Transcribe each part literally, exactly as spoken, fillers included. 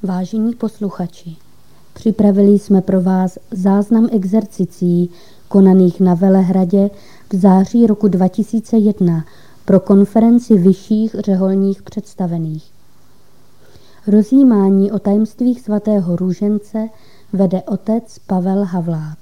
Vážení posluchači, připravili jsme pro vás záznam exercicí konaných na Velehradě v září roku dva tisíce jedna pro konferenci vyšších řeholních představených. Rozjímání o tajemstvích svatého růžence vede otec Pavel Havlát.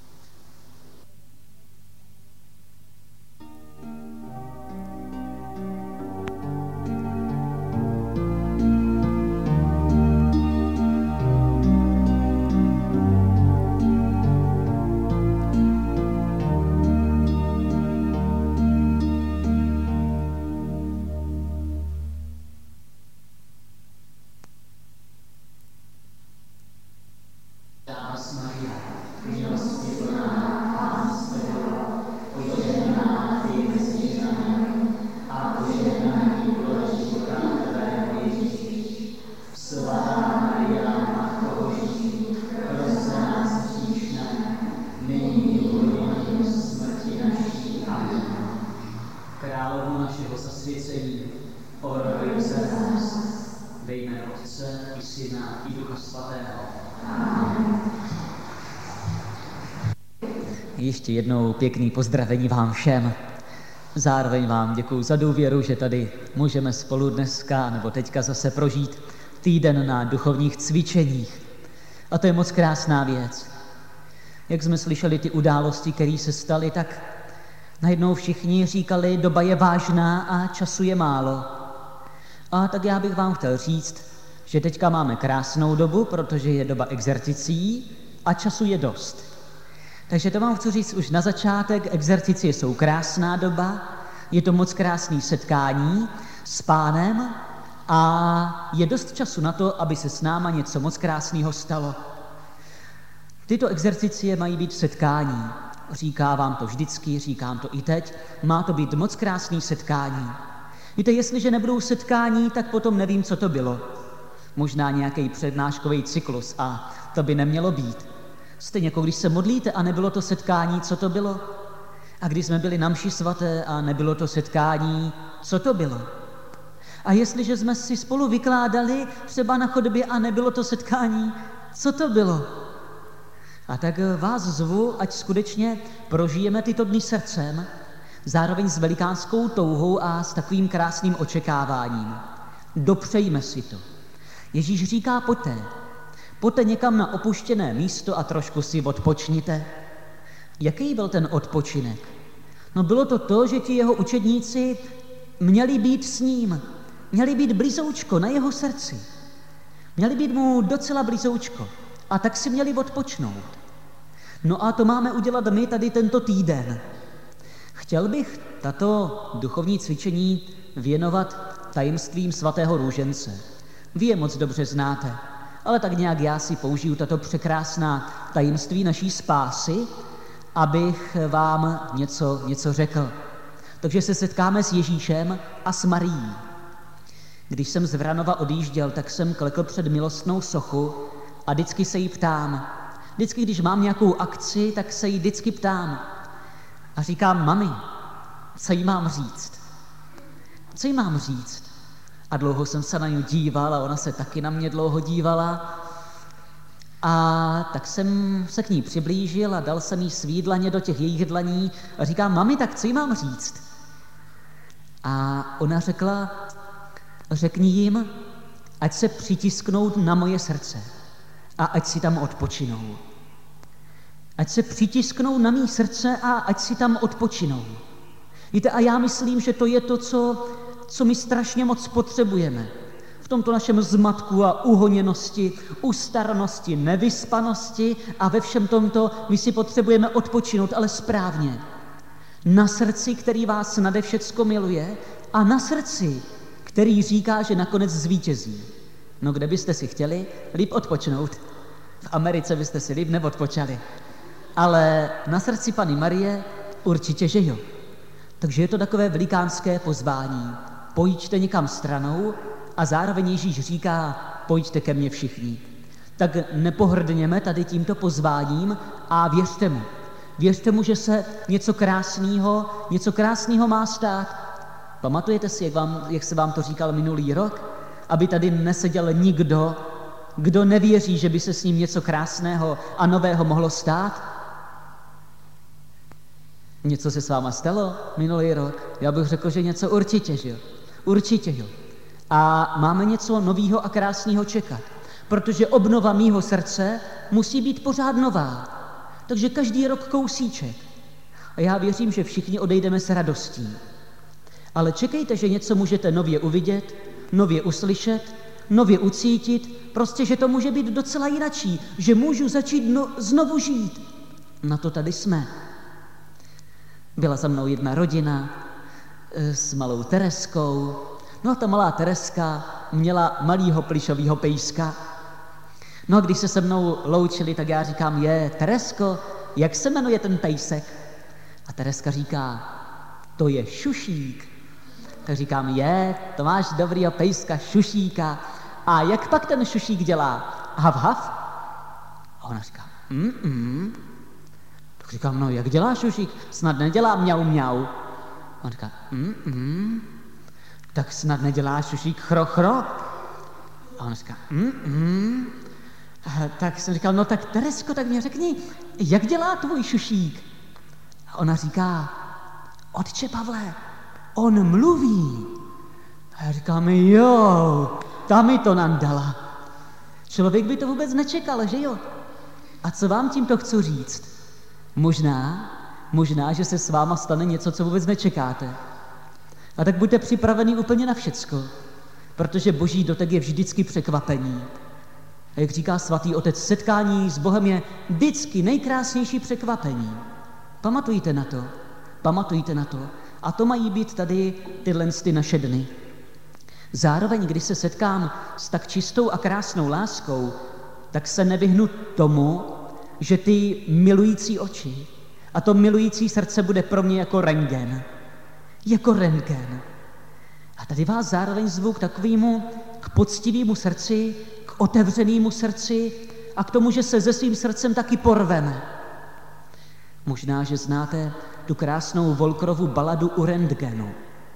Ještě jednou pěkný pozdravení vám všem. Zároveň vám děkuju za důvěru, že tady můžeme spolu dneska nebo teďka zase prožít týden na duchovních cvičeních. A to je moc krásná věc. Jak jsme slyšeli ty události, které se staly, tak najednou všichni říkali, doba je vážná a času je málo. A tak já bych vám chtěl říct, že teďka máme krásnou dobu, protože je doba exercicí a času je dost. Takže to vám chci říct už na začátek, exercicie jsou krásná doba, je to moc krásný setkání s Pánem a je dost času na to, aby se s náma něco moc krásného stalo. Tyto exercicie mají být setkání. Říká vám to vždycky, říkám to i teď, má to být moc krásný setkání. Víte, jestliže nebudou setkání, tak potom nevím, co to bylo. Možná nějaký přednáškový cyklus a to by nemělo být. Stejně jako když se modlíte a nebylo to setkání, co to bylo? A když jsme byli na mši svaté a nebylo to setkání, co to bylo? A jestliže jsme si spolu vykládali třeba na chodbě a nebylo to setkání, co to bylo? A tak vás zvu, ať skutečně prožijeme tyto dny srdcem, zároveň s velikánskou touhou a s takovým krásným očekáváním. Dopřejme si to. Ježíš říká, pojďte. Pojďte někam na opuštěné místo a trošku si odpočněte. Jaký byl ten odpočinek? No bylo to to, že ti jeho učedníci měli být s ním. Měli být blízoučko na jeho srdci. Měli být mu docela blízoučko. A tak si měli odpočnout. No a to máme udělat my tady tento týden. Chtěl bych tato duchovní cvičení věnovat tajemstvím svatého růžence. Vy je moc dobře znáte. Ale tak nějak já si použiju tato překrásná tajemství naší spásy, abych vám něco, něco řekl. Takže se setkáme s Ježíšem a s Marií. Když jsem z Vranova odjížděl, tak jsem klekl před milostnou sochu a vždycky se jí ptám. Vždycky, když mám nějakou akci, tak se jí vždycky ptám. A říkám, mami, co jí mám říct? Co jí mám říct? A dlouho jsem se na ní díval a ona se taky na mě dlouho dívala. A tak jsem se k ní přiblížil a dal jsem jí svý dlaně do těch jejich dlaní a říkám, mami, tak co jí mám říct? A ona řekla, řekni jim, ať se přitisknou na moje srdce a ať si tam odpočinou. Ať se přitisknou na mé srdce a ať si tam odpočinou. Víte, a já myslím, že to je to, co... co my strašně moc potřebujeme. V tomto našem zmatku a uhoněnosti, ustarnosti, nevyspanosti a ve všem tomto my si potřebujeme odpočinout, ale správně. Na srdci, který vás nade všecko miluje a na srdci, který říká, že nakonec zvítězí. No kde byste si chtěli líp odpočinout? V Americe byste si líp neodpočali. Ale na srdci Panny Marie určitě, že jo. Takže je to takové velikánské pozvání. Pojďte někam stranou a zároveň Ježíš říká, pojďte ke mně všichni. Tak nepohrdněme tady tímto pozváním a věřte mu. Věřte mu, že se něco krásného, něco krásného má stát. Pamatujete si, jak, vám, jak se vám to říkal minulý rok? Aby tady neseděl nikdo, kdo nevěří, že by se s ním něco krásného a nového mohlo stát? Něco se s váma stalo minulý rok? Já bych řekl, že něco určitě, že jo? Určitě, jo. A máme něco nového a krásného čekat, protože obnova mýho srdce musí být pořád nová. Takže každý rok kousíček. A já věřím, že všichni odejdeme s radostí. Ale čekejte, že něco můžete nově uvidět, nově uslyšet, nově ucítit, prostě, že to může být docela jinačí, že můžu začít no, znovu žít. Na to tady jsme. Byla za mnou jedna rodina e, s malou Tereskou. No a ta malá Tereska měla malýho plyšovýho pejska. No a když se se mnou loučili, tak já říkám, je, Teresko, jak se jmenuje ten pejsek? A Tereska říká, to je Šušík. Tak říkám, je, to máš dobrýho pejska Šušíka. A jak pak ten Šušík dělá? Hav, hav? A ona říká, mm, mm. Tak říkám, no jak dělá Šušík? Snad nedělá mňau, mňau. A on říká, mm, mm. Tak snad nedělá Šušík chro, chro. A ona říká, mm, mm. A tak jsem říkal, no tak Teresko, tak mě řekni, jak dělá tvůj Šušík? A ona říká, otče Pavle, on mluví. A já říkám, jo, ta mi to nandala. Člověk by to vůbec nečekal, že jo? A co vám tímto chci říct? Možná, možná, že se s váma stane něco, co vůbec nečekáte. A tak buďte připraveni úplně na všecko, protože Boží dotek je vždycky překvapení. A jak říká svatý otec, setkání s Bohem je vždycky nejkrásnější překvapení. Pamatujte na to, pamatujte na to. A to mají být tady tyhle ty naše dny. Zároveň, když se setkám s tak čistou a krásnou láskou, tak se nevyhnu tomu, že ty milující oči a to milující srdce bude pro mě jako rentgen. Jako rentgen. A tady vás zároveň zvu k takovému, k poctivému srdci, k otevřenému srdci a k tomu, že se se svým srdcem taky porveme. Možná, že znáte tu krásnou Volkerovu baladu u rentgenu,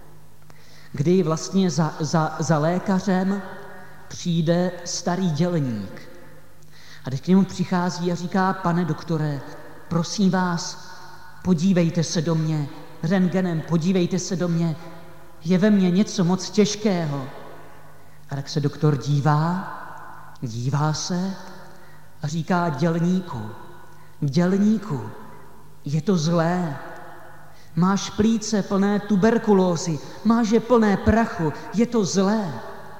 kdy vlastně za, za, za lékařem přijde starý dělník. A teď k němu přichází a říká, pane doktore, prosím vás, podívejte se do mě, rentgenem, podívejte se do mě, je ve mně něco moc těžkého. A tak se doktor dívá, dívá se a říká, dělníku, dělníku, je to zlé. Máš plíce plné tuberkulózy, máš je plné prachu, je to zlé.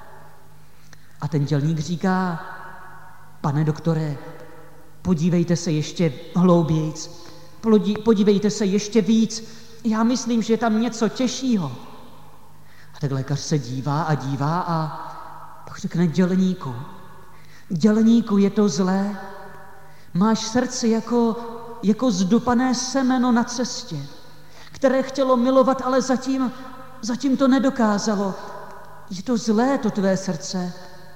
A ten dělník říká, pane doktore, podívejte se ještě hloubějc, podívejte se ještě víc, já myslím, že je tam něco těžšího. A tak lékař se dívá a dívá a pak řekne, dělníku, dělníku, je to zlé, máš srdce jako, jako zdupané semeno na cestě, které chtělo milovat, ale zatím, zatím to nedokázalo. Je to zlé, to tvé srdce.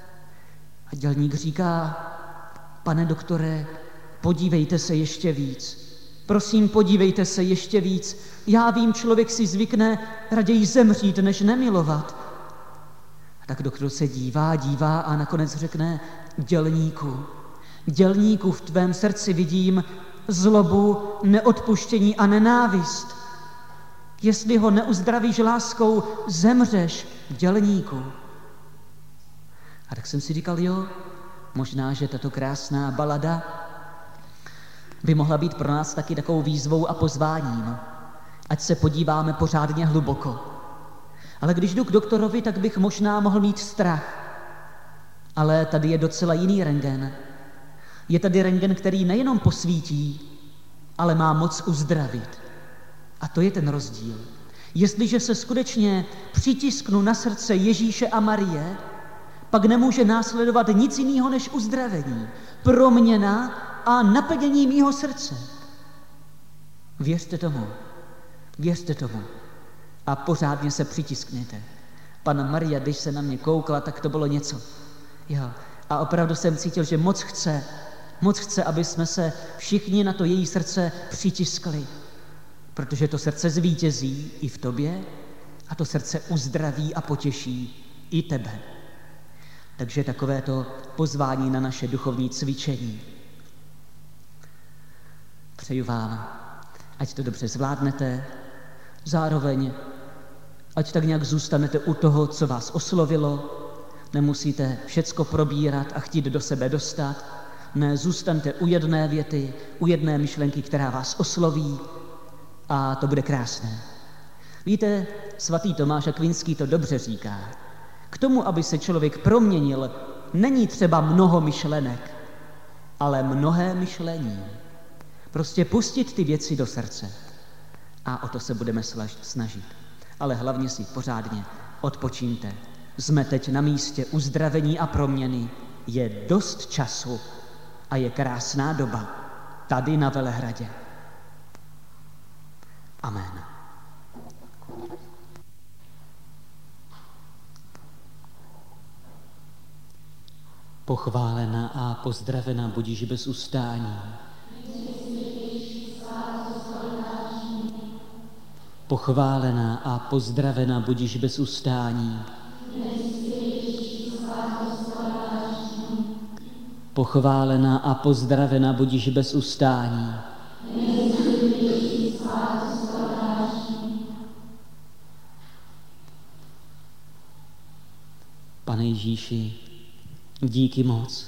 A dělník říká, pane doktore, podívejte se ještě víc. Prosím, podívejte se ještě víc. Já vím, člověk si zvykne raději zemřít, než nemilovat. A tak doktor se dívá, dívá a nakonec řekne, dělníku, dělníku, v tvém srdci vidím zlobu, neodpuštění a nenávist. Jestli ho neuzdravíš láskou, zemřeš, dělníku. A tak jsem si říkal, jo, možná, že tato krásná balada by mohla být pro nás taky takovou výzvou a pozváním, ať se podíváme pořádně hluboko. Ale když jdu k doktorovi, tak bych možná mohl mít strach. Ale tady je docela jiný rentgen. Je tady rentgen, který nejenom posvítí, ale má moc uzdravit. A to je ten rozdíl. Jestliže se skutečně přitisknu na srdce Ježíše a Marie, pak nemůže následovat nic jiného než uzdravení, proměna a naplnění mýho srdce. Věřte tomu, věřte tomu a pořádně se přitiskněte. Panna Maria, když se na mě koukla, tak to bylo něco. Jo. A opravdu jsem cítil, že moc chce, moc chce, aby jsme se všichni na to její srdce přitiskli. Protože to srdce zvítězí i v tobě a to srdce uzdraví a potěší i tebe. Takže takovéto pozvání na naše duchovní cvičení. Přeju vám, ať to dobře zvládnete, zároveň ať tak nějak zůstanete u toho, co vás oslovilo. Nemusíte všecko probírat a chtít do sebe dostat. Ne, zůstaňte u jedné věty, u jedné myšlenky, která vás osloví, a to bude krásné. Víte, svatý Tomáš Akvinský to dobře říká. K tomu, aby se člověk proměnil, není třeba mnoho myšlenek, ale mnohé myšlení. Prostě pustit ty věci do srdce. A o to se budeme snažit. Ale hlavně si pořádně odpočíňte. Jsme teď na místě uzdravení a proměny. Je dost času a je krásná doba tady na Velehradě. Amen. Pochválena a pozdravena budíš bez ustání. Pochválena a pozdravena budíš bez ustání. Pochválena a pozdravena budíš bez ustání. Pane Ježíši, díky moc.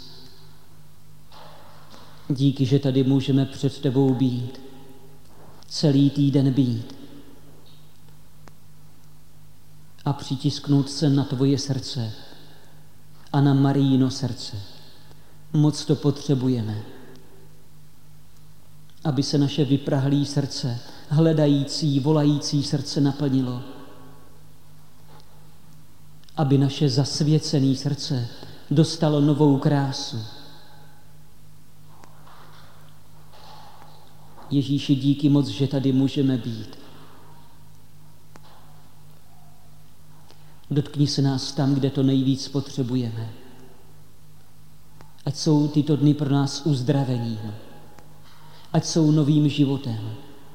Díky, že tady můžeme před tebou být, celý týden být a přitisknout se na tvoje srdce a na Marijino srdce. Moc to potřebujeme, aby se naše vyprahlé srdce, hledající, volající srdce naplnilo. Aby naše zasvěcené srdce dostalo novou krásu. Ježíši, díky moc, že tady můžeme být. Dotkni se nás tam, kde to nejvíc potřebujeme. Ať jsou tyto dny pro nás uzdravením. Ať jsou novým životem.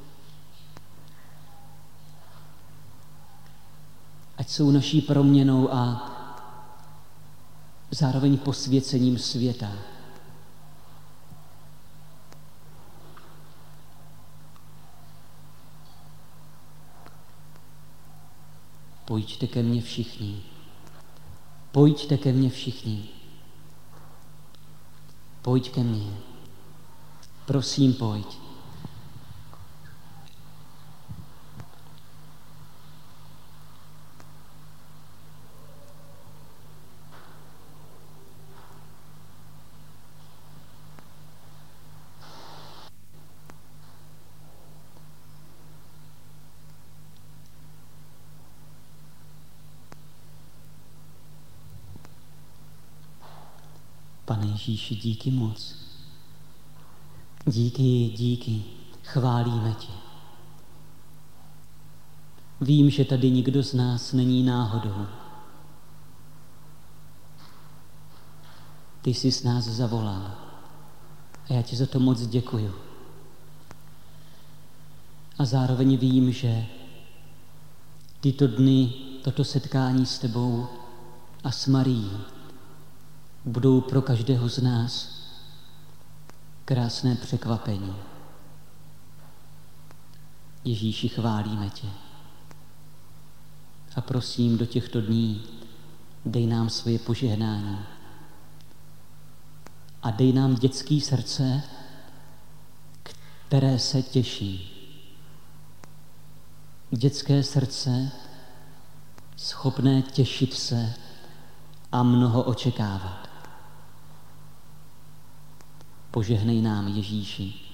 Ať jsou naší proměnou a zároveň posvěcením světa. Pojďte ke mně všichni. Pojďte ke mně všichni. Pojď ke mně. Prosím, pojď. Pane Ježíši, díky moc. Díky, díky, chválíme tě. Vím, že tady nikdo z nás není náhodou. Ty jsi s nás zavolal a já ti za to moc děkuju. A zároveň vím, že tyto dny, toto setkání s tebou a s Marií budou pro každého z nás krásné překvapení. Ježíši, chválíme tě. A prosím, do těchto dní dej nám svoje požehnání. A dej nám dětské srdce, které se těší. Dětské srdce, schopné těšit se a mnoho očekávat. Požehnej nám, Ježíši,